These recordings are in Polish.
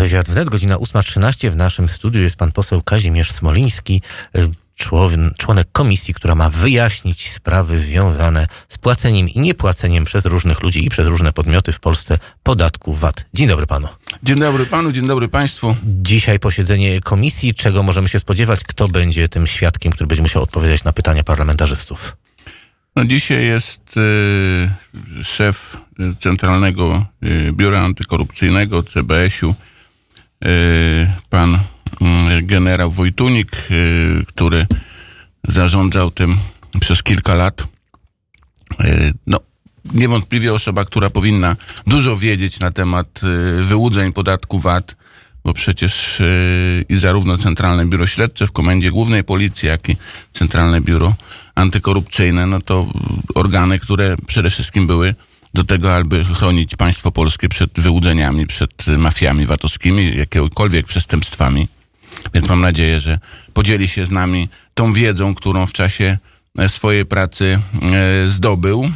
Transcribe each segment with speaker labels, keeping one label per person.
Speaker 1: Wywiad wnet, godzina 8:13. W naszym studiu jest pan poseł Kazimierz Smoliński, członek komisji, która ma wyjaśnić sprawy związane z płaceniem i niepłaceniem przez różnych ludzi i przez różne podmioty w Polsce podatku VAT. Dzień dobry panu.
Speaker 2: Dzień dobry panu, dzień dobry państwu.
Speaker 1: Dzisiaj posiedzenie komisji. Czego możemy się spodziewać? Kto będzie tym świadkiem, który będzie musiał odpowiedzieć na pytania parlamentarzystów?
Speaker 2: No dzisiaj jest szef Centralnego Biura Antykorupcyjnego, CBŚ-u, pan generał Wojtunik, który zarządzał tym przez kilka lat. No, niewątpliwie osoba, która powinna dużo wiedzieć na temat wyłudzeń podatku VAT, bo przecież i zarówno Centralne Biuro Śledcze w Komendzie Głównej Policji, jak i Centralne Biuro Antykorupcyjne, no to organy, które przede wszystkim były do tego, aby chronić państwo polskie przed wyłudzeniami, przed mafiami VAT-owskimi, jakiekolwiek przestępstwami. Więc mam nadzieję, że podzieli się z nami tą wiedzą, którą w czasie swojej pracy zdobył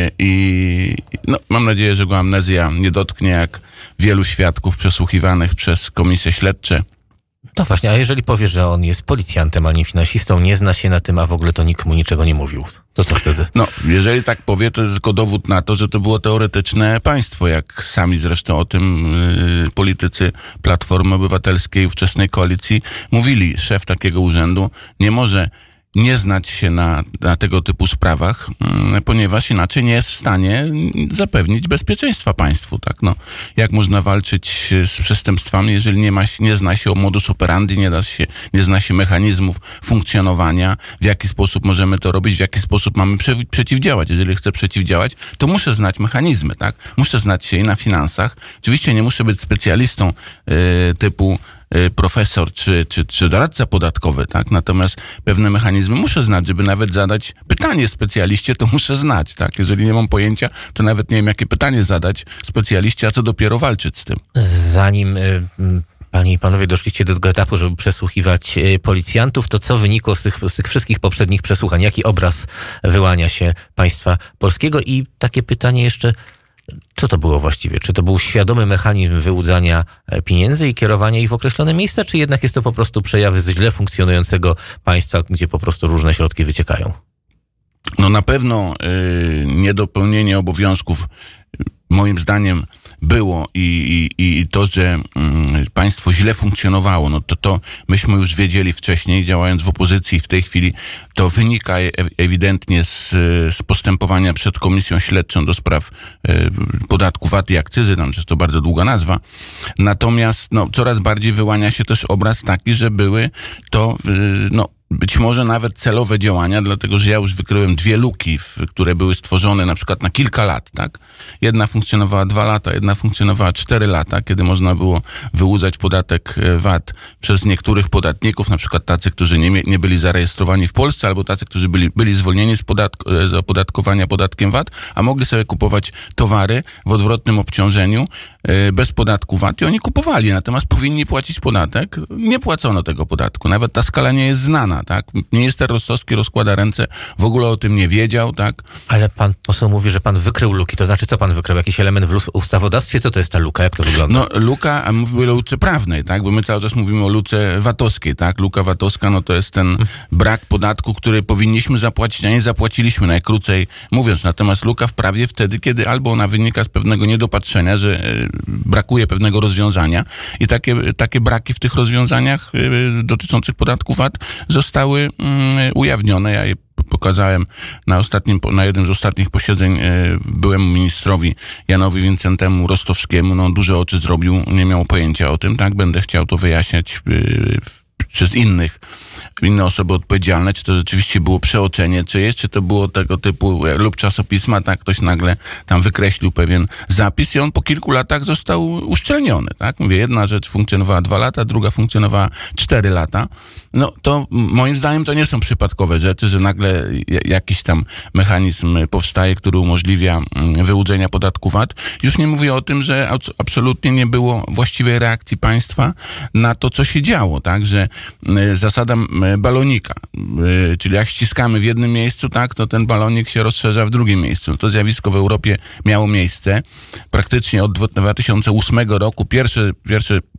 Speaker 2: i no, mam nadzieję, że go amnezja nie dotknie, jak wielu świadków przesłuchiwanych przez komisje śledcze.
Speaker 1: No właśnie, a jeżeli powie, że on jest policjantem, a nie finansistą, nie zna się na tym, a w ogóle to nikt mu niczego nie mówił, to co wtedy?
Speaker 2: No, jeżeli tak powie, to jest tylko dowód na to, że to było teoretyczne państwo, jak sami zresztą o tym politycy Platformy Obywatelskiej, ówczesnej koalicji mówili. Szef takiego urzędu nie może nie znać się na tego typu sprawach, ponieważ inaczej nie jest w stanie zapewnić bezpieczeństwa państwu, tak? No, jak można walczyć z przestępstwami, jeżeli nie zna się o modus operandi, nie zna się mechanizmów funkcjonowania, w jaki sposób możemy to robić, w jaki sposób mamy przeciwdziałać. Jeżeli chcę przeciwdziałać, to muszę znać mechanizmy, tak? Muszę znać się i na finansach. Oczywiście nie muszę być specjalistą typu profesor czy doradca podatkowy, tak? Natomiast pewne mechanizmy muszę znać, żeby nawet zadać pytanie specjaliście, to muszę znać, tak? Jeżeli nie mam pojęcia, to nawet nie wiem, jakie pytanie zadać specjaliście, a co dopiero walczyć z tym.
Speaker 1: Zanim panie i panowie doszliście do tego etapu, żeby przesłuchiwać policjantów, to co wynikło z tych wszystkich poprzednich przesłuchań? Jaki obraz wyłania się państwa polskiego? I takie pytanie jeszcze, co to było właściwie? Czy to był świadomy mechanizm wyłudzania pieniędzy i kierowania ich w określone miejsca, czy jednak jest to po prostu przejawy z źle funkcjonującego państwa, gdzie po prostu różne środki wyciekają?
Speaker 2: No na pewno niedopełnienie obowiązków moim zdaniem było i to, że państwo źle funkcjonowało, no to myśmy już wiedzieli wcześniej, działając w opozycji w tej chwili, to wynika ewidentnie z postępowania przed Komisją Śledczą do spraw podatku VAT i akcyzy, tam jest to bardzo długa nazwa. Natomiast no, coraz bardziej wyłania się też obraz taki, że były to być może nawet celowe działania, dlatego że ja już wykryłem 2 luki, które były stworzone na przykład na kilka lat, tak? Jedna funkcjonowała 2 lata, jedna funkcjonowała 4 lata, kiedy można było wyłudzać podatek VAT przez niektórych podatników, na przykład tacy, którzy nie byli zarejestrowani w Polsce, albo tacy, którzy byli zwolnieni z opodatkowania podatkiem VAT, a mogli sobie kupować towary w odwrotnym obciążeniu bez podatku VAT i oni kupowali, natomiast powinni płacić podatek. Nie płacono tego podatku, nawet ta skala nie jest znana. Tak? Minister Rostowski rozkłada ręce, w ogóle o tym nie wiedział, tak?
Speaker 1: Ale pan poseł mówi, że pan wykrył luki. To znaczy, co pan wykrył? Jakiś element w ustawodawstwie? Co to jest ta luka? Jak to wygląda?
Speaker 2: No, luka, a mówimy o luce prawnej, tak? Bo my cały czas mówimy o luce VAT-owskiej, tak? Luka VAT-owska, no to jest ten brak podatku, który powinniśmy zapłacić, a nie zapłaciliśmy, najkrócej mówiąc. Natomiast luka w prawie wtedy, kiedy albo ona wynika z pewnego niedopatrzenia, że brakuje pewnego rozwiązania i takie braki w tych rozwiązaniach dotyczących podatku VAT zostały ujawnione. Ja je pokazałem na jednym z ostatnich posiedzeń byłemu ministrowi Janowi Wincentemu Rostowskiemu. No, duże oczy zrobił, nie miał pojęcia o tym, tak? Będę chciał to wyjaśniać przez inne osoby odpowiedzialne, czy to rzeczywiście było przeoczenie czyjeś, czy to było tego typu lub czasopisma, tak, ktoś nagle tam wykreślił pewien zapis i on po kilku latach został uszczelniony, tak? Mówię, jedna rzecz funkcjonowała 2 lata, druga funkcjonowała 4 lata. No to moim zdaniem to nie są przypadkowe rzeczy, że nagle jakiś tam mechanizm powstaje, który umożliwia wyłudzenia podatku VAT. Już nie mówię o tym, że absolutnie nie było właściwej reakcji państwa na to, co się działo, tak, że zasada balonika, czyli jak ściskamy w jednym miejscu, tak, to ten balonik się rozszerza w drugim miejscu. To zjawisko w Europie miało miejsce. Praktycznie od 2008 roku pierwsze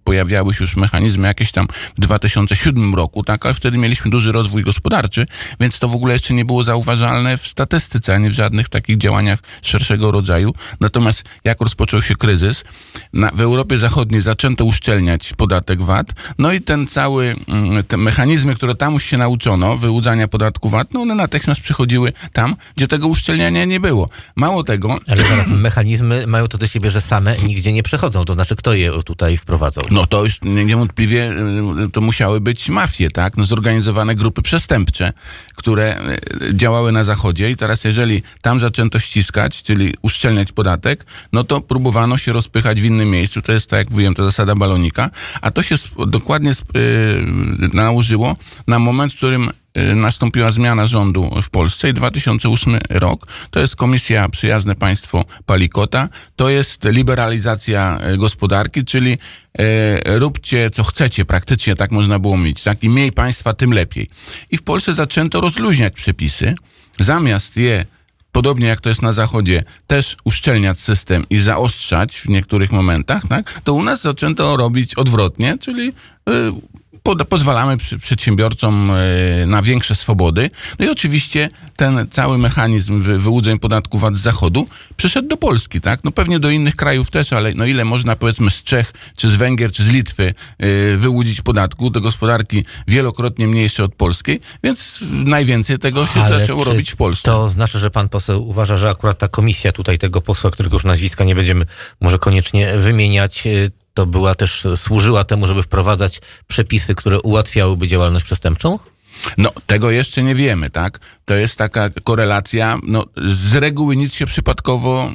Speaker 2: pojawiały się już mechanizmy jakieś tam w 2007 roku, tak, ale wtedy mieliśmy duży rozwój gospodarczy, więc to w ogóle jeszcze nie było zauważalne w statystyce, ani w żadnych takich działaniach szerszego rodzaju. Natomiast jak rozpoczął się kryzys, w Europie Zachodniej zaczęto uszczelniać podatek VAT, no i te mechanizmy, które tam już się nauczono, wyłudzania podatku VAT, no one natychmiast przychodziły tam, gdzie tego uszczelniania nie było. Mało tego...
Speaker 1: Ale zaraz, mechanizmy mają to do siebie, że same nigdzie nie przechodzą, to znaczy kto je tutaj wprowadzał?
Speaker 2: No to już niewątpliwie to musiały być mafie, tak? No zorganizowane grupy przestępcze, które działały na Zachodzie i teraz jeżeli tam zaczęto ściskać, czyli uszczelniać podatek, no to próbowano się rozpychać w innym miejscu, to jest tak jak mówiłem, to zasada balonika, a to się dokładnie nałożyło na moment, w którym nastąpiła zmiana rządu w Polsce i 2008 rok, to jest Komisja Przyjazne Państwo Palikota, to jest liberalizacja gospodarki, czyli róbcie co chcecie, praktycznie tak można było mieć, tak? Im mniej państwa, tym lepiej. I w Polsce zaczęto rozluźniać przepisy, zamiast je, podobnie jak to jest na Zachodzie, też uszczelniać system i zaostrzać w niektórych momentach, tak? To u nas zaczęto robić odwrotnie, czyli pozwalamy przedsiębiorcom na większe swobody. No i oczywiście ten cały mechanizm wyłudzeń podatku VAT z Zachodu przyszedł do Polski, tak? No pewnie do innych krajów też, ale no ile można powiedzmy z Czech, czy z Węgier, czy z Litwy wyłudzić podatku do gospodarki wielokrotnie mniejszej od polskiej, więc najwięcej tego się zaczęło robić w Polsce.
Speaker 1: To znaczy, że pan poseł uważa, że akurat ta komisja tutaj tego posła, którego już nazwiska nie będziemy może koniecznie wymieniać, to służyła temu, żeby wprowadzać przepisy, które ułatwiałyby działalność przestępczą?
Speaker 2: No, tego jeszcze nie wiemy, tak? To jest taka korelacja, no z reguły nic się przypadkowo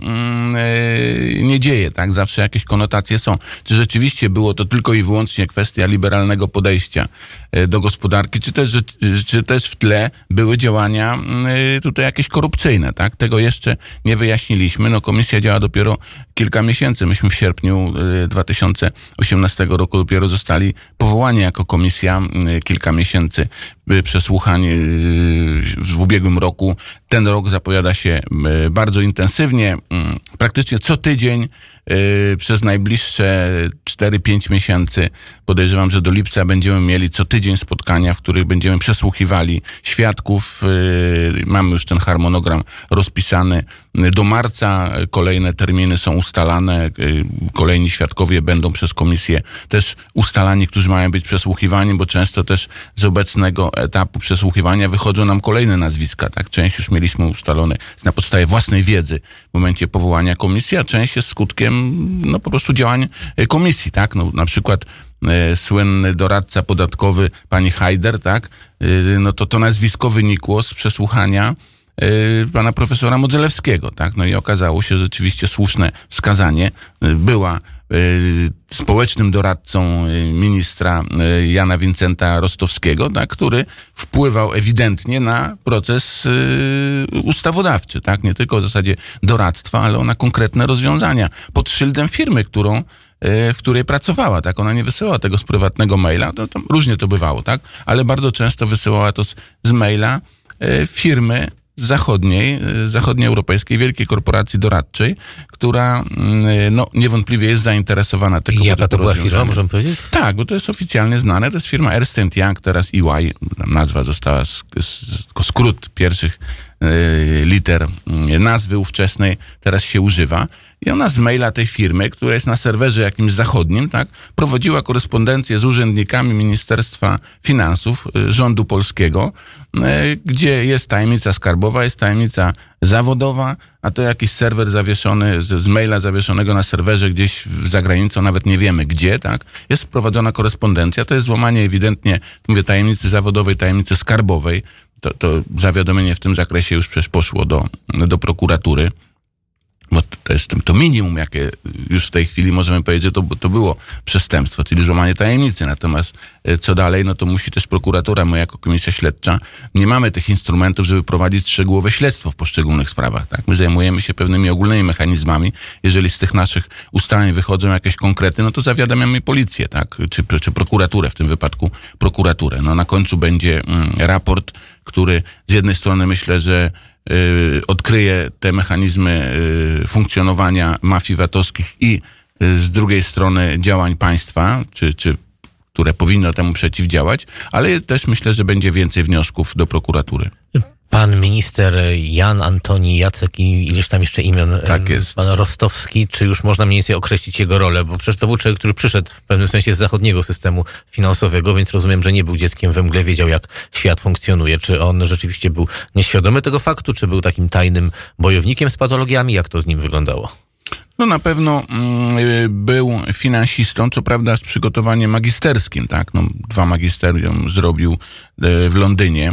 Speaker 2: nie dzieje, tak? Zawsze jakieś konotacje są. Czy rzeczywiście było to tylko i wyłącznie kwestia liberalnego podejścia do gospodarki, czy też w tle były działania tutaj jakieś korupcyjne, tak? Tego jeszcze nie wyjaśniliśmy. No, komisja działa dopiero kilka miesięcy. Myśmy w sierpniu 2018 roku dopiero zostali powołani jako komisja, kilka miesięcy przesłuchań w ubiegłym roku. Ten rok zapowiada się bardzo intensywnie. Praktycznie co tydzień przez najbliższe 4-5 miesięcy. Podejrzewam, że do lipca będziemy mieli co tydzień spotkania, w których będziemy przesłuchiwali świadków. Mamy już ten harmonogram rozpisany. Do marca kolejne terminy są ustalane. Kolejni świadkowie będą przez komisję też ustalani, którzy mają być przesłuchiwani, bo często też z obecnego etapu przesłuchiwania wychodzą nam kolejne nazwiska. Tak? Część już mieliśmy ustalone na podstawie własnej wiedzy w momencie powołania komisji, a część jest skutkiem no po prostu działań komisji. Tak? No, na przykład słynny doradca podatkowy pani Hajder, tak? No to nazwisko wynikło z przesłuchania pana profesora Modzelewskiego, tak? No i okazało się rzeczywiście słuszne wskazanie. Była społecznym doradcą ministra Jana Wincenta Rostowskiego, tak? Który wpływał ewidentnie na proces ustawodawczy, tak? Nie tylko w zasadzie doradztwa, ale na konkretne rozwiązania pod szyldem firmy, w której pracowała, tak? Ona nie wysyłała tego z prywatnego maila, to różnie to bywało, tak? Ale bardzo często wysyłała to z maila firmy zachodnioeuropejskiej, wielkiej korporacji doradczej, która no niewątliwie jest zainteresowana tego.
Speaker 1: I jaka to była firma, możemy powiedzieć?
Speaker 2: Tak, bo to jest oficjalnie znane, to jest firma Ernst & Young, teraz EY, nazwa została tylko skrót pierwszych liter nazwy ówczesnej teraz się używa. I ona z maila tej firmy, która jest na serwerze jakimś zachodnim, tak, prowadziła korespondencję z urzędnikami Ministerstwa Finansów rządu polskiego, gdzie jest tajemnica skarbowa, jest tajemnica zawodowa, a to jakiś serwer zawieszony, z maila zawieszonego na serwerze gdzieś za granicą, nawet nie wiemy gdzie, tak, jest prowadzona korespondencja. To jest złamanie ewidentnie, mówię, tajemnicy zawodowej, tajemnicy skarbowej. To zawiadomienie w tym zakresie już przecież poszło do prokuratury, bo to jest to minimum, jakie już w tej chwili możemy powiedzieć, że to było przestępstwo, czyli złamanie tajemnicy. Natomiast co dalej, no to musi też prokuratura, my jako komisja śledcza nie mamy tych instrumentów, żeby prowadzić szczegółowe śledztwo w poszczególnych sprawach. Tak? My zajmujemy się pewnymi ogólnymi mechanizmami. Jeżeli z tych naszych ustaleń wychodzą jakieś konkrety, no to zawiadamiamy policję, tak? Czy prokuraturę, w tym wypadku prokuraturę. No na końcu będzie raport, który z jednej strony myślę, że odkryje te mechanizmy funkcjonowania mafii VAT-owskich i z drugiej strony działań państwa, czy które powinno temu przeciwdziałać, ale też myślę, że będzie więcej wniosków do prokuratury.
Speaker 1: Pan minister Jan Antoni Jacek i ileś tam jeszcze imion,
Speaker 2: Tak jest.
Speaker 1: pan Rostowski, czy już można mniej więcej określić jego rolę? Bo przecież to był człowiek, który przyszedł w pewnym sensie z zachodniego systemu finansowego, więc rozumiem, że nie był dzieckiem we mgle, wiedział jak świat funkcjonuje. Czy on rzeczywiście był nieświadomy tego faktu, czy był takim tajnym bojownikiem z patologiami? Jak to z nim wyglądało?
Speaker 2: No na pewno był finansistą, co prawda z przygotowaniem magisterskim, tak? 2 magisterium zrobił w Londynie.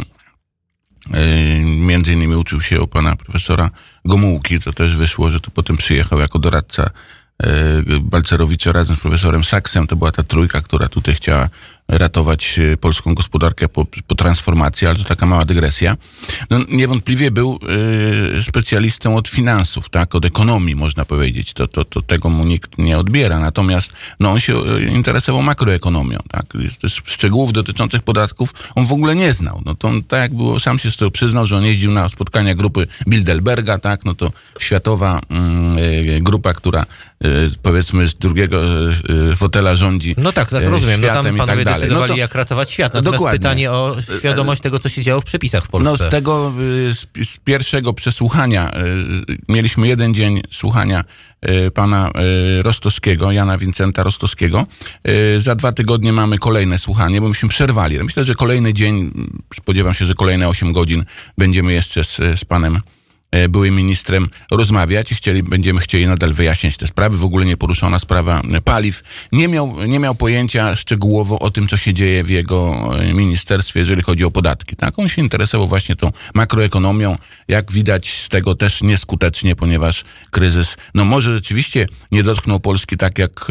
Speaker 2: Między innymi uczył się u pana profesora Gomułki, to też wyszło, że to potem przyjechał jako doradca Balcerowicza razem z profesorem Saksem. To była ta trójka, która tutaj chciała ratować polską gospodarkę po transformacji, ale to taka mała dygresja. No, niewątpliwie był specjalistą od finansów, tak, od ekonomii można powiedzieć. To tego mu nikt nie odbiera. Natomiast on się interesował makroekonomią, tak. Szczegółów dotyczących podatków on w ogóle nie znał. No to tak jak było, sam się z tego przyznał, że on jeździł na spotkania grupy Bilderberga, tak, no to światowa grupa, która powiedzmy z drugiego fotela rządzi.
Speaker 1: No tak, rozumiem. No tam panowie
Speaker 2: tak
Speaker 1: decydowali, jak ratować świat. Natomiast
Speaker 2: dokładnie.
Speaker 1: pytanie o świadomość tego, co się działo w przepisach w Polsce.
Speaker 2: No tego z pierwszego przesłuchania mieliśmy 1 dzień słuchania pana Rostowskiego, Jana Wincenta Rostowskiego. Za 2 tygodnie mamy kolejne słuchanie, bo myśmy przerwali. Myślę, że kolejny dzień, spodziewam się, że kolejne 8 godzin będziemy jeszcze z panem byłym ministrem rozmawiać. Będziemy chcieli nadal wyjaśnić te sprawy. W ogóle nie poruszona sprawa paliw. Nie miał pojęcia szczegółowo o tym, co się dzieje w jego ministerstwie, jeżeli chodzi o podatki. Tak? On się interesował właśnie tą makroekonomią. Jak widać z tego też nieskutecznie, ponieważ kryzys, może rzeczywiście nie dotknął Polski tak, jak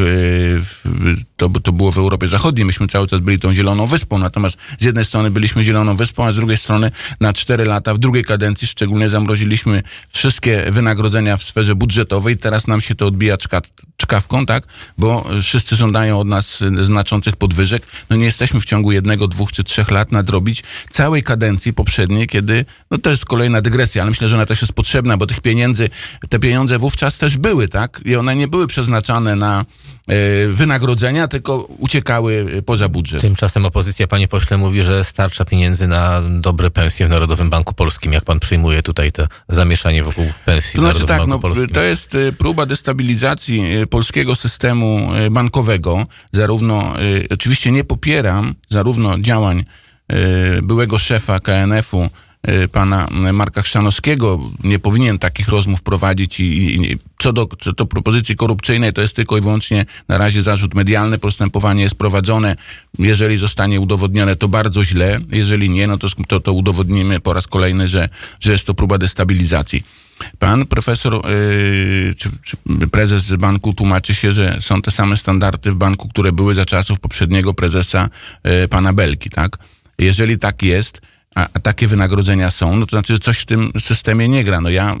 Speaker 2: to było w Europie Zachodniej. Myśmy cały czas byli tą zieloną wyspą. Natomiast z jednej strony byliśmy zieloną wyspą, a z drugiej strony na 4 lata, w drugiej kadencji szczególnie zamroziliśmy wszystkie wynagrodzenia w sferze budżetowej. Teraz nam się to odbija czkawką, tak? Bo wszyscy żądają od nas znaczących podwyżek. Nie jesteśmy w ciągu 1, 2 czy 3 lat nadrobić całej kadencji poprzedniej, kiedy, to jest kolejna dygresja, ale myślę, że ona też jest potrzebna, bo te pieniądze wówczas też były, tak? I one nie były przeznaczane na wynagrodzenia, tylko uciekały poza budżet.
Speaker 1: Tymczasem opozycja, panie pośle, mówi, że starcza pieniędzy na dobre pensje w Narodowym Banku Polskim. Jak pan przyjmuje tutaj to zamieszanie wokół pensji w Narodowym Banku Polskim?
Speaker 2: To jest próba destabilizacji polskiego systemu bankowego. Oczywiście nie popieram zarówno działań byłego szefa KNF-u, pana Marka Chrzanowskiego. Nie powinien takich rozmów prowadzić i co do propozycji korupcyjnej, to jest tylko i wyłącznie na razie zarzut medialny, postępowanie jest prowadzone. Jeżeli zostanie udowodnione, to bardzo źle. Jeżeli nie, to udowodnimy po raz kolejny, że jest to próba destabilizacji. Pan profesor czy prezes banku tłumaczy się, że są te same standardy w banku, które były za czasów poprzedniego prezesa pana Belki, tak? Jeżeli tak jest, a takie wynagrodzenia są, to znaczy, że coś w tym systemie nie gra. Ja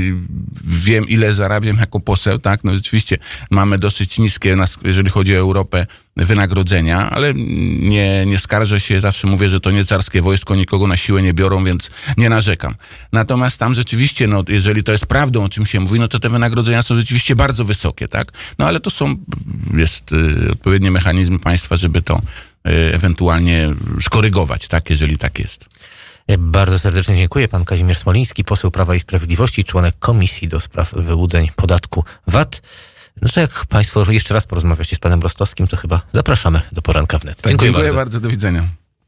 Speaker 2: wiem, ile zarabiam jako poseł, tak? Rzeczywiście mamy dosyć niskie, jeżeli chodzi o Europę, wynagrodzenia, ale nie skarżę się, zawsze mówię, że to nie carskie wojsko, nikogo na siłę nie biorą, więc nie narzekam. Natomiast tam rzeczywiście, jeżeli to jest prawdą, o czym się mówi, to te wynagrodzenia są rzeczywiście bardzo wysokie, tak? Ale to jest odpowiednie mechanizmy państwa, żeby to ewentualnie skorygować, tak, jeżeli tak jest.
Speaker 1: Bardzo serdecznie dziękuję. Pan Kazimierz Smoliński, poseł Prawa i Sprawiedliwości, członek Komisji do Spraw Wyłudzeń Podatku VAT. To jak państwo jeszcze raz porozmawiacie z panem Rostowskim, to chyba zapraszamy do Poranka Wnet.
Speaker 2: Dziękuję bardzo. Do widzenia.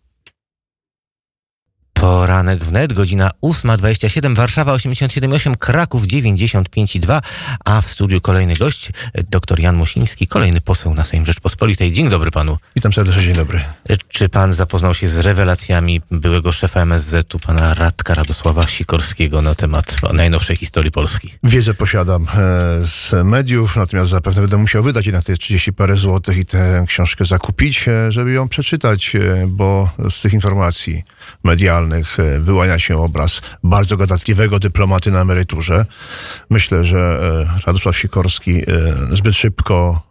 Speaker 1: Poranek Wnet, godzina 8:27, Warszawa 87,8, Kraków 95,2, a w studiu kolejny gość, dr Jan Mosiński, kolejny poseł na Sejm Rzeczpospolitej. Dzień dobry panu.
Speaker 3: Witam serdecznie, dzień dobry.
Speaker 1: Czy pan zapoznał się z rewelacjami byłego szefa MSZ-u, pana Radka Radosława Sikorskiego na temat najnowszej historii Polski?
Speaker 3: Wiedzę posiadam z mediów, natomiast zapewne będę musiał wydać jednak te 30 parę złotych i tę książkę zakupić, żeby ją przeczytać, bo z tych informacji medialnych wyłania się obraz bardzo gadatliwego dyplomaty na emeryturze. Myślę, że Radosław Sikorski zbyt szybko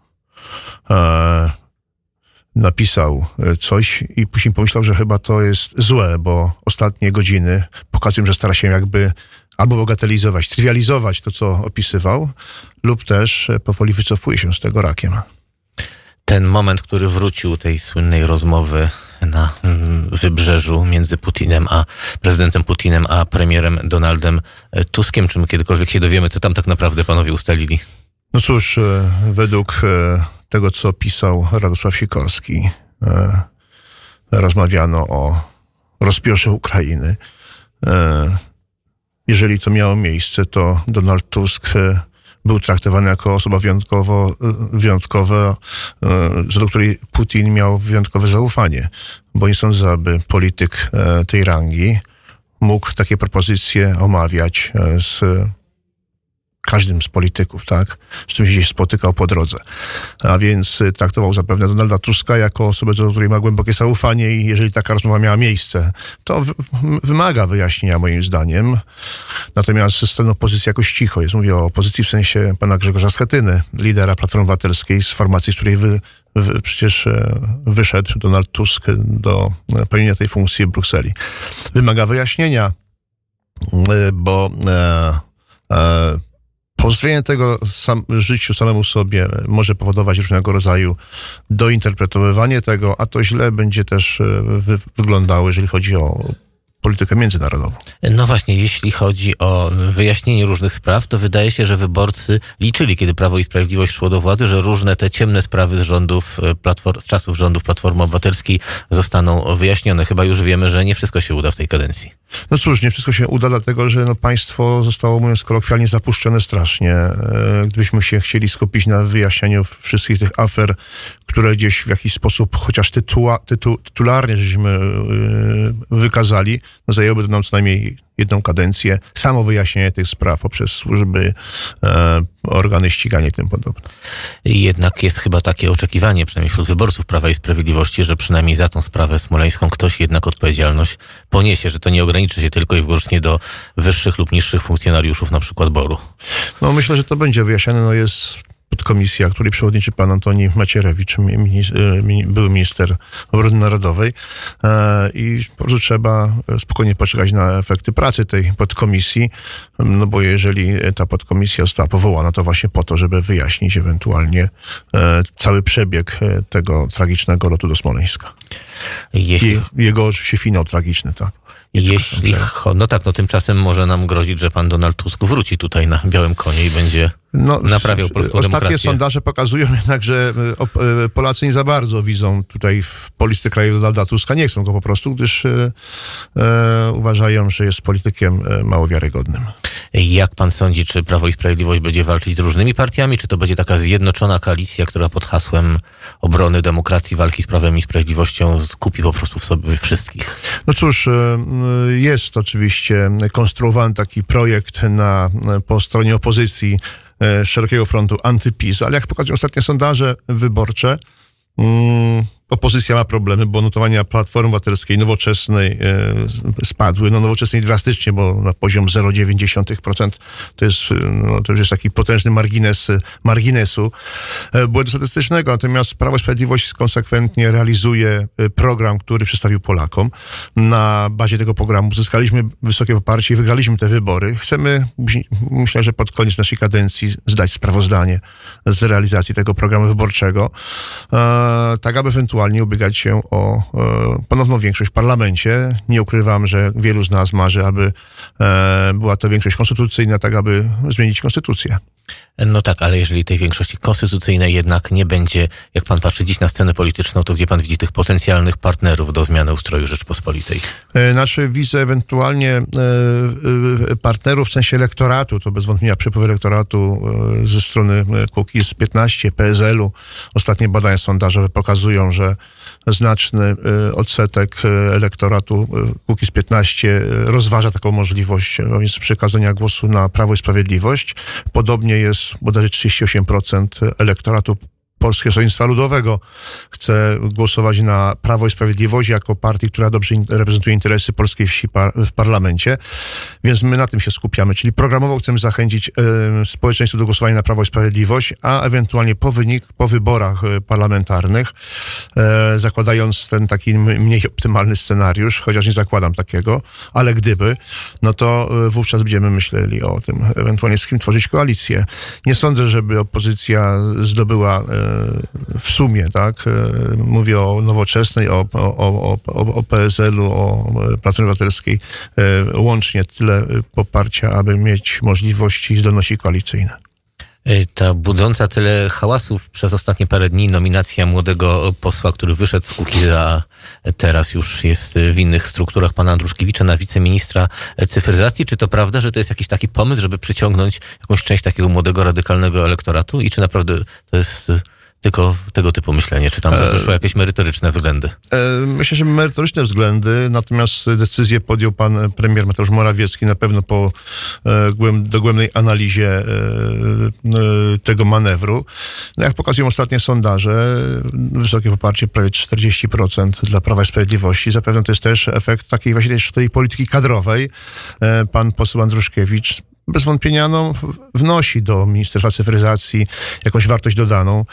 Speaker 3: napisał coś i później pomyślał, że chyba to jest złe, bo ostatnie godziny pokazują, że stara się jakby albo bagatelizować, trywializować to, co opisywał, lub też powoli wycofuje się z tego rakiem.
Speaker 1: Ten moment, który wrócił tej słynnej rozmowy na wybrzeżu między prezydentem Putinem a premierem Donaldem Tuskiem, czy my kiedykolwiek się dowiemy, co tam tak naprawdę panowie ustalili?
Speaker 3: No cóż, według tego, co pisał Radosław Sikorski, rozmawiano o rozbiorze Ukrainy. Jeżeli to miało miejsce, to Donald Tusk był traktowany jako osoba wyjątkowa, do której Putin miał wyjątkowe zaufanie, bo nie sądzę, aby polityk tej rangi mógł takie propozycje omawiać z każdym z polityków, tak? Z którym się gdzieś spotykał po drodze. A więc traktował zapewne Donalda Tuska jako osobę, do której ma głębokie zaufanie i jeżeli taka rozmowa miała miejsce, to wymaga wyjaśnienia moim zdaniem. Natomiast strona opozycji jakoś cicho jest. Mówię o opozycji w sensie pana Grzegorza Schetyny, lidera Platformy Obywatelskiej, z formacji, z której przecież wyszedł Donald Tusk do pełnienia tej funkcji w Brukseli. Wymaga wyjaśnienia, bo pozbawienie tego życiu samemu sobie może powodować różnego rodzaju dointerpretowywanie tego, a to źle będzie też wyglądało, jeżeli chodzi o politykę międzynarodową.
Speaker 1: No właśnie, jeśli chodzi o wyjaśnienie różnych spraw, to wydaje się, że wyborcy liczyli, kiedy Prawo i Sprawiedliwość szło do władzy, że różne te ciemne sprawy z czasów rządów Platformy Obywatelskiej zostaną wyjaśnione. Chyba już wiemy, że nie wszystko się uda w tej kadencji.
Speaker 3: No cóż, nie wszystko się uda, dlatego że państwo zostało, mówiąc kolokwialnie, zapuszczone strasznie. Gdybyśmy się chcieli skupić na wyjaśnianiu wszystkich tych afer, które gdzieś w jakiś sposób, chociaż tytularnie żeśmy wykazali, no zajęłoby to nam co najmniej jedną kadencję, samo wyjaśnienie tych spraw poprzez służby, organy ścigania i tym podobne.
Speaker 1: Jednak jest chyba takie oczekiwanie, przynajmniej wśród wyborców Prawa i Sprawiedliwości, że przynajmniej za tą sprawę smoleńską ktoś jednak odpowiedzialność poniesie, że to nie ograniczy się tylko i wyłącznie do wyższych lub niższych funkcjonariuszów, na przykład BOR-u.
Speaker 3: No myślę, że to będzie wyjaśniane. No jest podkomisja, której przewodniczy pan Antoni Macierewicz, były minister obrony narodowej i po prostu trzeba spokojnie poczekać na efekty pracy tej podkomisji, no bo jeżeli ta podkomisja została powołana, to właśnie po to, żeby wyjaśnić ewentualnie cały przebieg tego tragicznego lotu do Smoleńska. Jego oczywiście finał tragiczny, tak.
Speaker 1: Tymczasem może nam grozić, że pan Donald Tusk wróci tutaj na białym konie i będzie naprawiał polską demokrację.
Speaker 3: Ostatnie sondaże pokazują jednak, że Polacy nie za bardzo widzą tutaj w polityce kraju Donalda Tuska. Nie chcą go po prostu, gdyż uważają, że jest politykiem mało wiarygodnym.
Speaker 1: Jak pan sądzi, czy Prawo i Sprawiedliwość będzie walczyć z różnymi partiami, czy to będzie taka zjednoczona koalicja, która pod hasłem obrony demokracji, walki z Prawem i Sprawiedliwością skupi po prostu w sobie wszystkich? No
Speaker 3: cóż, jest oczywiście konstruowany taki projekt po stronie opozycji szerokiego frontu antyPiS, ale jak pokazują ostatnie sondaże wyborcze, opozycja ma problemy, bo notowania Platformy Obywatelskiej Nowoczesnej spadły. Nowoczesnej drastycznie, bo na poziom 0,9% to już jest taki potężny marginesu błędu statystycznego. Natomiast Prawo i Sprawiedliwość konsekwentnie realizuje program, który przedstawił Polakom. Na bazie tego programu uzyskaliśmy wysokie poparcie i wygraliśmy te wybory. Chcemy, myślę, że pod koniec naszej kadencji zdać sprawozdanie z realizacji tego programu wyborczego, tak aby ewentualnie ubiegać się o ponowną większość w parlamencie. Nie ukrywam, że wielu z nas marzy, aby była to większość konstytucyjna, tak aby zmienić konstytucję.
Speaker 1: No tak, ale jeżeli tej większości konstytucyjnej jednak nie będzie, jak pan patrzy dziś na scenę polityczną, to gdzie pan widzi tych potencjalnych partnerów do zmiany ustroju Rzeczpospolitej?
Speaker 3: Widzę ewentualnie partnerów w sensie elektoratu, to bez wątpienia przepływ elektoratu ze strony Kukiz 15, PSL-u. Ostatnie badania sondażowe pokazują, że znaczny odsetek elektoratu Kukiz 15 rozważa taką możliwość, a więc przekazania głosu na Prawo i Sprawiedliwość. Podobnie jest bodajże 38% elektoratu Polskiego Stronnictwa Ludowego chce głosować na Prawo i Sprawiedliwość jako partię, która dobrze reprezentuje interesy polskiej wsi w parlamencie. Więc my na tym się skupiamy. Czyli programowo chcemy zachęcić społeczeństwo do głosowania na Prawo i Sprawiedliwość, a ewentualnie po wyborach parlamentarnych, zakładając ten taki mniej optymalny scenariusz, chociaż nie zakładam takiego, ale gdyby, no to wówczas będziemy myśleli o tym, ewentualnie z kim tworzyć koalicję. Nie sądzę, żeby opozycja zdobyła w sumie, tak, mówię o Nowoczesnej, o PSL-u, o Platformie Obywatelskiej, łącznie tyle poparcia, aby mieć możliwości i zdolności koalicyjne.
Speaker 1: Ta budząca tyle hałasów przez ostatnie parę dni nominacja młodego posła, który wyszedł z Kukiza, teraz już jest w innych strukturach, pana Andruszkiewicza na wiceministra cyfryzacji. Czy to prawda, że to jest jakiś taki pomysł, żeby przyciągnąć jakąś część takiego młodego, radykalnego elektoratu? I czy naprawdę to jest tylko tego typu myślenie? Czy tam zaszły jakieś merytoryczne względy?
Speaker 3: Myślę, że merytoryczne względy, natomiast decyzję podjął pan premier Mateusz Morawiecki na pewno po dogłębnej analizie tego manewru. No jak pokazują ostatnie sondaże, wysokie poparcie, prawie 40% dla Prawa i Sprawiedliwości. Zapewne to jest też efekt takiej właśnie tej polityki kadrowej. Pan poseł Andruszkiewicz bez wątpienia wnosi do Ministerstwa Cyfryzacji jakąś wartość dodaną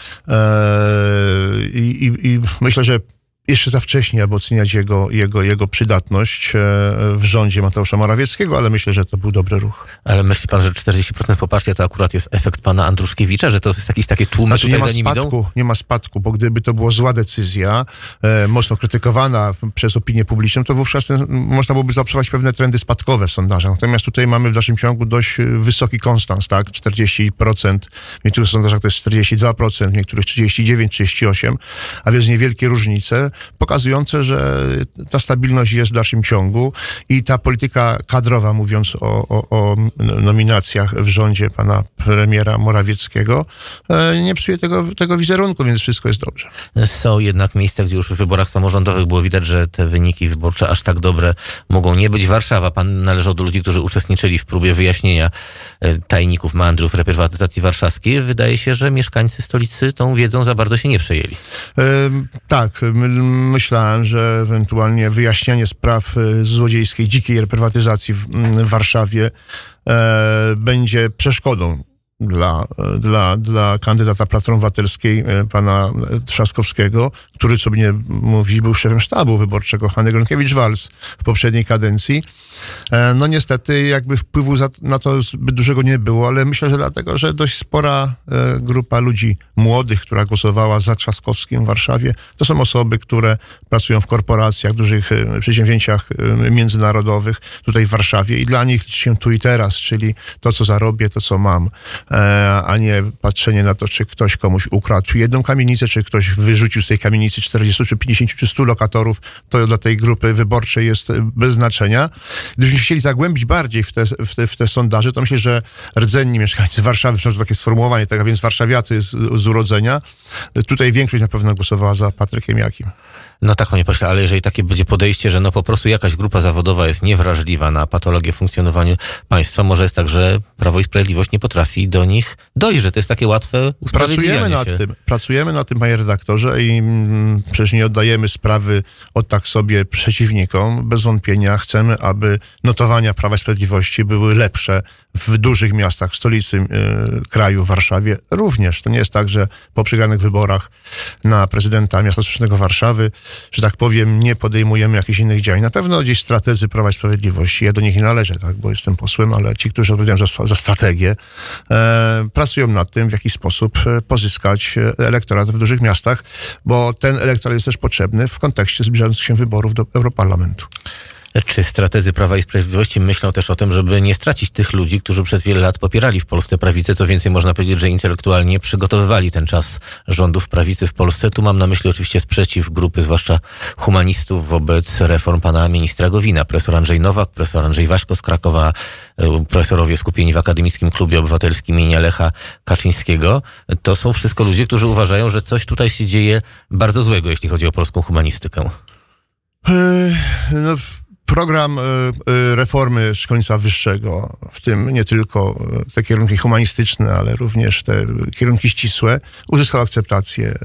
Speaker 3: i myślę, że jeszcze za wcześnie, aby oceniać jego przydatność w rządzie Mateusza Morawieckiego, ale myślę, że to był dobry ruch.
Speaker 1: Ale myśli pan, że 40% poparcia to akurat jest efekt pana Andruszkiewicza, że to jest jakieś takie tłumy tutaj za nim idą?
Speaker 3: Nie ma spadku, bo gdyby to była zła decyzja, mocno krytykowana przez opinię publiczną, to wówczas można byłoby zaobserwować pewne trendy spadkowe w sondażach. Natomiast tutaj mamy w dalszym ciągu dość wysoki konstans, tak? 40%, w niektórych sondażach to jest 42%, w niektórych 39%, 38%, a więc niewielkie różnice, pokazujące, że ta stabilność jest w dalszym ciągu i ta polityka kadrowa, mówiąc o nominacjach w rządzie pana premiera Morawieckiego, nie psuje tego wizerunku, więc wszystko jest dobrze.
Speaker 1: Są jednak miejsca, gdzie już w wyborach samorządowych było widać, że te wyniki wyborcze aż tak dobre mogą nie być. Warszawa, pan należał do ludzi, którzy uczestniczyli w próbie wyjaśnienia tajników, meandrów reprywatyzacji warszawskiej. Wydaje się, że mieszkańcy stolicy tą wiedzą za bardzo się nie przejęli.
Speaker 3: Tak, myślałem, że ewentualnie wyjaśnianie spraw złodziejskiej, dzikiej reprywatyzacji w Warszawie będzie przeszkodą dla kandydata Platformy Obywatelskiej, pana Trzaskowskiego, który, co by nie mówić, był szefem sztabu wyborczego Hanny Gronkiewicz-Waltz w poprzedniej kadencji. No niestety jakby wpływu na to zbyt dużego nie było, ale myślę, że dlatego, że dość spora grupa ludzi młodych, która głosowała za Trzaskowskim w Warszawie, to są osoby, które pracują w korporacjach, dużych przedsięwzięciach międzynarodowych tutaj w Warszawie i dla nich liczy się tu i teraz, czyli to, co zarobię, to, co mam, a nie patrzenie na to, czy ktoś komuś ukradł jedną kamienicę, czy ktoś wyrzucił z tej kamienicy 40, czy 50, czy 100 lokatorów. To dla tej grupy wyborczej jest bez znaczenia. Gdybyśmy chcieli zagłębić bardziej w te sondaże, to myślę, że rdzenni mieszkańcy Warszawy, przynajmniej takie sformułowanie, tak, a więc warszawiacy z urodzenia, tutaj większość na pewno głosowała za Patrykiem Jakim.
Speaker 1: No tak, panie pośle, ale jeżeli takie będzie podejście, że no po prostu jakaś grupa zawodowa jest niewrażliwa na patologię funkcjonowania państwa, może jest tak, że Prawo i Sprawiedliwość nie potrafi do nich dojść, że to jest takie łatwe usprawiedliwianie się.
Speaker 3: Pracujemy nad tym, panie redaktorze, i przecież nie oddajemy sprawy od tak sobie przeciwnikom. Bez wątpienia chcemy, aby notowania Prawa i Sprawiedliwości były lepsze w dużych miastach, w stolicy kraju, w Warszawie również. To nie jest tak, że po przegranych wyborach na prezydenta miasta stołecznego Warszawy, że tak powiem, nie podejmujemy jakichś innych działań. Na pewno gdzieś strategzy Prawa i Sprawiedliwości, ja do nich nie należę, tak, bo jestem posłem, ale ci, którzy odpowiadają za strategię, pracują nad tym, w jaki sposób pozyskać elektorat w dużych miastach, bo ten elektorat jest też potrzebny w kontekście zbliżających się wyborów do Europarlamentu.
Speaker 1: Czy strategzy Prawa i Sprawiedliwości myślą też o tym, żeby nie stracić tych ludzi, którzy przez wiele lat popierali w Polsce prawicę? Co więcej, można powiedzieć, że intelektualnie przygotowywali ten czas rządów prawicy w Polsce. Tu mam na myśli oczywiście sprzeciw grupy, zwłaszcza humanistów, wobec reform pana ministra Gowina. Profesor Andrzej Nowak, profesor Andrzej Waśko z Krakowa, profesorowie skupieni w Akademickim Klubie Obywatelskim imienia Lecha Kaczyńskiego. To są wszystko ludzie, którzy uważają, że coś tutaj się dzieje bardzo złego, jeśli chodzi o polską humanistykę.
Speaker 3: No, Program reformy szkolnictwa wyższego, w tym nie tylko te kierunki humanistyczne, ale również te kierunki ścisłe, uzyskał akceptację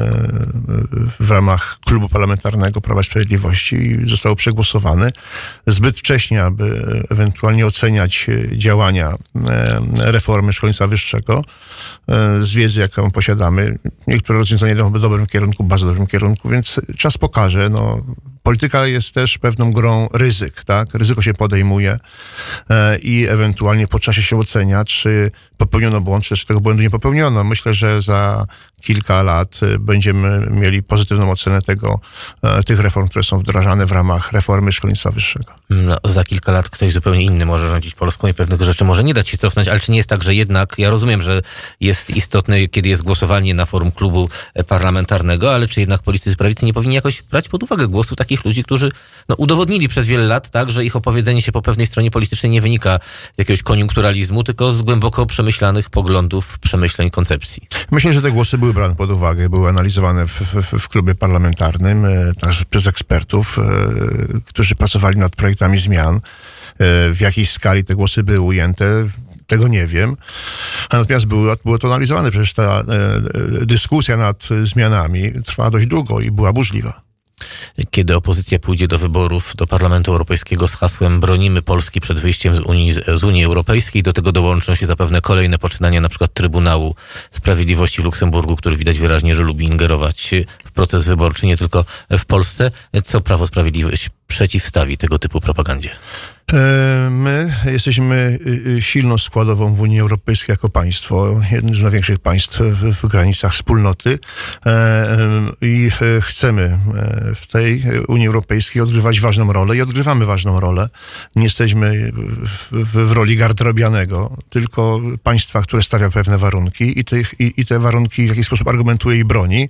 Speaker 3: w ramach Klubu Parlamentarnego Prawa i Sprawiedliwości i został przegłosowany zbyt wcześnie, aby ewentualnie oceniać działania reformy szkolnictwa wyższego. Z wiedzy, jaką posiadamy, niektóre rozwiązania idą w dobrym kierunku, bardzo dobrym kierunku, więc czas pokaże. No, polityka jest też pewną grą ryzyk, tak? Ryzyko się podejmuje i ewentualnie po czasie się ocenia, czy popełniono błąd, czy też tego błędu nie popełniono. Myślę, że za kilka lat będziemy mieli pozytywną ocenę tych reform, które są wdrażane w ramach reformy szkolnictwa wyższego.
Speaker 1: No, za kilka lat ktoś zupełnie inny może rządzić Polską i pewnych rzeczy może nie dać się cofnąć, ale czy nie jest tak, że jednak, ja rozumiem, że jest istotne, kiedy jest głosowanie na forum klubu parlamentarnego, ale czy jednak politycy prawicy nie powinni jakoś brać pod uwagę głosu takich ludzi, którzy udowodnili przez wiele lat, tak, że ich opowiedzenie się po pewnej stronie politycznej nie wynika z jakiegoś koniunkturalizmu, tylko z głęboko przemyślanych poglądów, przemyśleń, koncepcji.
Speaker 3: Myślę, że te głosy były brane pod uwagę, były analizowane w klubie parlamentarnym, także przez ekspertów, którzy pracowali nad projektami zmian. W jakiej skali te głosy były ujęte, tego nie wiem. Natomiast było to analizowane, przecież ta dyskusja nad zmianami trwała dość długo i była burzliwa.
Speaker 1: Kiedy opozycja pójdzie do wyborów do Parlamentu Europejskiego z hasłem "Bronimy Polski przed wyjściem z Unii Europejskiej", do tego dołączą się zapewne kolejne poczynania, na przykład Trybunału Sprawiedliwości w Luksemburgu, który widać wyraźnie, że lubi ingerować w proces wyborczy nie tylko w Polsce. Co Prawo Sprawiedliwość przeciwstawi tego typu propagandzie?
Speaker 3: My jesteśmy silną składową w Unii Europejskiej jako państwo, jednym z największych państw w granicach wspólnoty i chcemy w tej Unii Europejskiej odgrywać ważną rolę i odgrywamy ważną rolę. Nie jesteśmy w roli garderobianego, tylko państwa, które stawia pewne warunki i te warunki w jakiś sposób argumentuje i broni.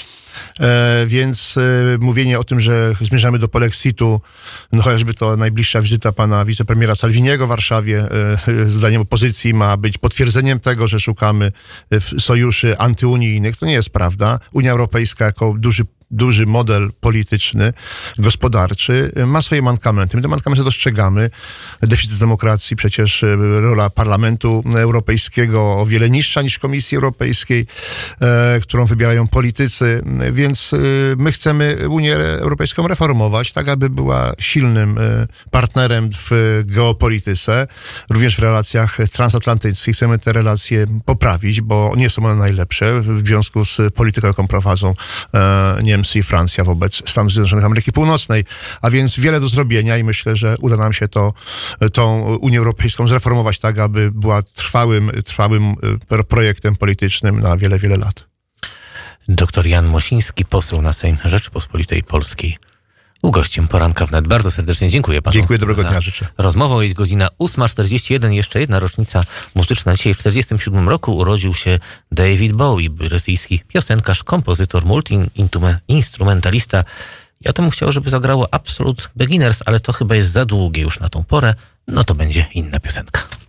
Speaker 3: Więc mówienie o tym, że zmierzamy do polexitu, chociażby to najbliższa wizyta pana wicepremiera Salviniego w Warszawie, zdaniem opozycji ma być potwierdzeniem tego, że szukamy sojuszy antyunijnych. To nie jest prawda. Unia Europejska jako duży model polityczny, gospodarczy, ma swoje mankamenty. My te mankamenty dostrzegamy. Deficyt demokracji, przecież rola Parlamentu Europejskiego o wiele niższa niż Komisji Europejskiej, którą wybierają politycy, więc my chcemy Unię Europejską reformować, tak aby była silnym partnerem w geopolityce, również w relacjach transatlantyckich. Chcemy te relacje poprawić, bo nie są one najlepsze w związku z polityką, jaką prowadzą Niemcy i Francja wobec Stanów Zjednoczonych Ameryki Północnej, a więc wiele do zrobienia i myślę, że uda nam się tą Unię Europejską zreformować tak, aby była trwałym projektem politycznym na wiele, wiele lat.
Speaker 1: Dr Jan Mosiński, poseł na Sejm Rzeczypospolitej Polskiej, był gościem Poranka Wnet. Bardzo serdecznie dziękuję panu.
Speaker 3: Dziękuję, dobrego dnia życzę.
Speaker 1: Rozmową jest godzina 8:41, jeszcze jedna rocznica muzyczna. Dzisiaj w 1947 roku urodził się David Bowie, brytyjski piosenkarz, kompozytor, multi-instrumentalista. Ja to bym chciał, żeby zagrało Absolute Beginners, ale to chyba jest za długie już na tą porę. No to będzie inna piosenka.